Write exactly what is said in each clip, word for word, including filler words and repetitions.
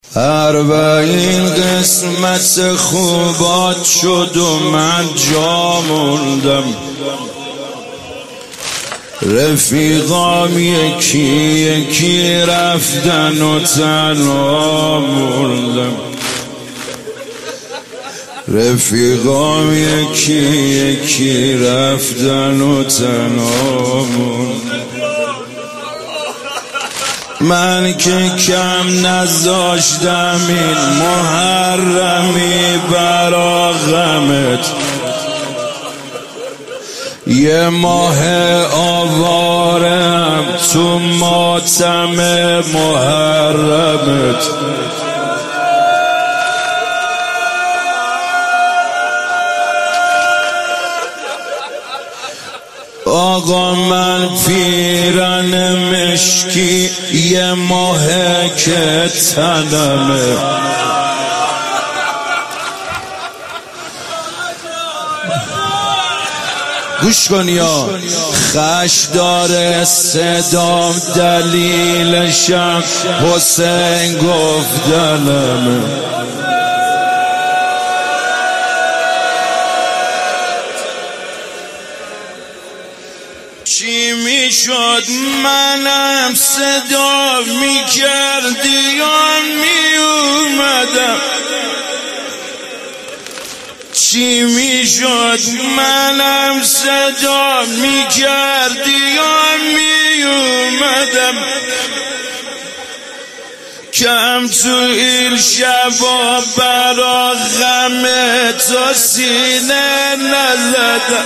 اربعین قسمت خوبات شد و من جا موندم. رفیقام یکی یکی رفتن و تنها موندم. رفیقام یکی یکی رفتن و تنها موندم. من که کم نذاشتم این محرمی برا غمت، یه ماه آوارم تو ماتم محرمت. آقا من پیرن مشکی یه ماه که تنمه، گوش کن یا خش داره صدام دلیلشم حسین گفتنمه. چی میشد منم صدا میکردی یا میومدم؟ چی میشد منم صدا میکردی یا میومدم؟ کم تو این شبا برا غم تو سینه نزدم.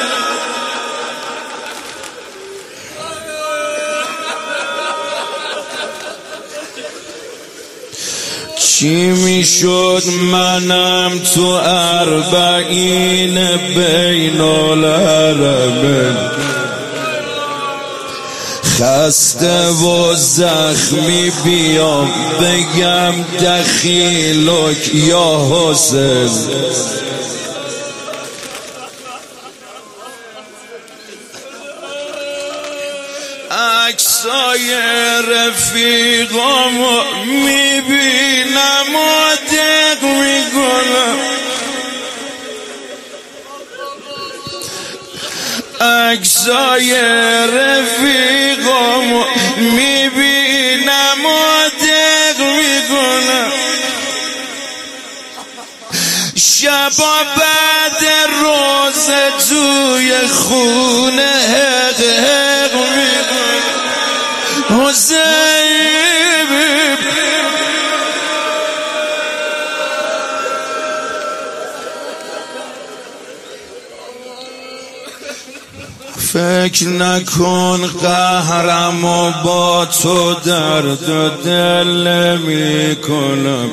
چی میشد منم تو اربعین بین العربین خسته و زخمی بیام بگم دخیلک یا حسین؟ عکسای رفیقامو میبینم و دق میکنم. عکسای رفیقامو میبینم و دق میکنم. شبا بعد روز توی خونه حق حق میکنم. حسین فکر نکن قهرم و با تو درد و دل میکنم.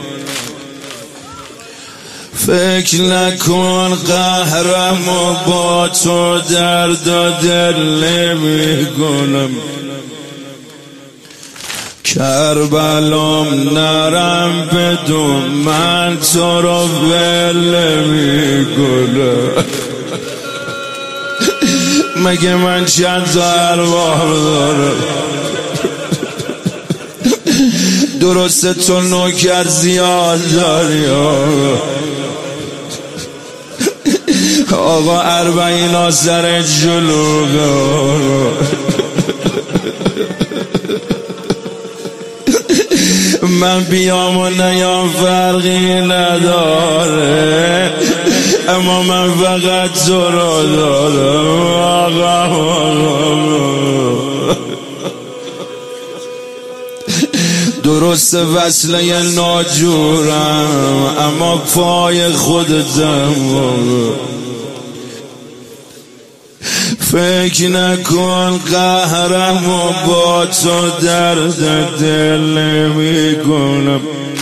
فکر نکن قهرم و با تو درد و دل میکنم. کربلام نرم بدون من تو رو ول میکنم. مگه من چند تا ارواح دارم؟ درسته تو نوکر زیاد داری آقا، اربعین ها سر جلوه. من بیام و نیام فرقی نداره، اما من فقط تو رو دارم آقا. درست وصله ناجورم اما پای خودتم. فکر نکن قهرم و با تو درد دل میکنم.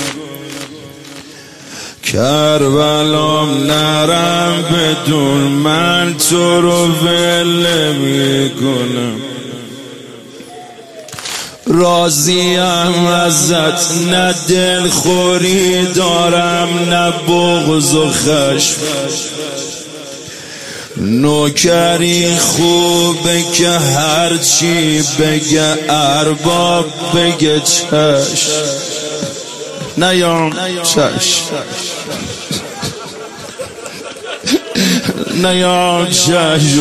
کربلام نرم بدون من تو رو ول میکنم. راضیم ازت، نه دلخوری دارم نه بغض و خشم. نوکری خوبه که هرچی بگه ارباب بگه چشم. نیام چش نیام چش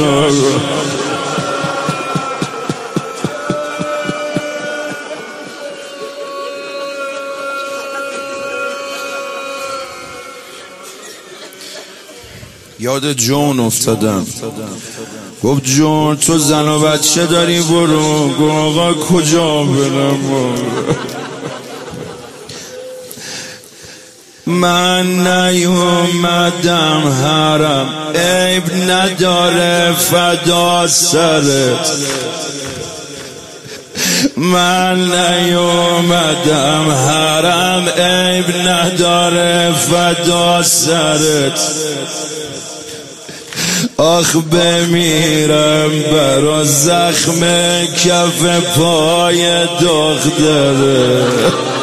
یاد جون افتادم. گفت جون تو زن و بچه داری برو. گفت آقا کجا برم؟ من نیومدم حرم عیب نداره فدا سرت. من نیومدم حرم عیب نداره فدا سرت. آخ بمیرم برا زخم کف پای دختره.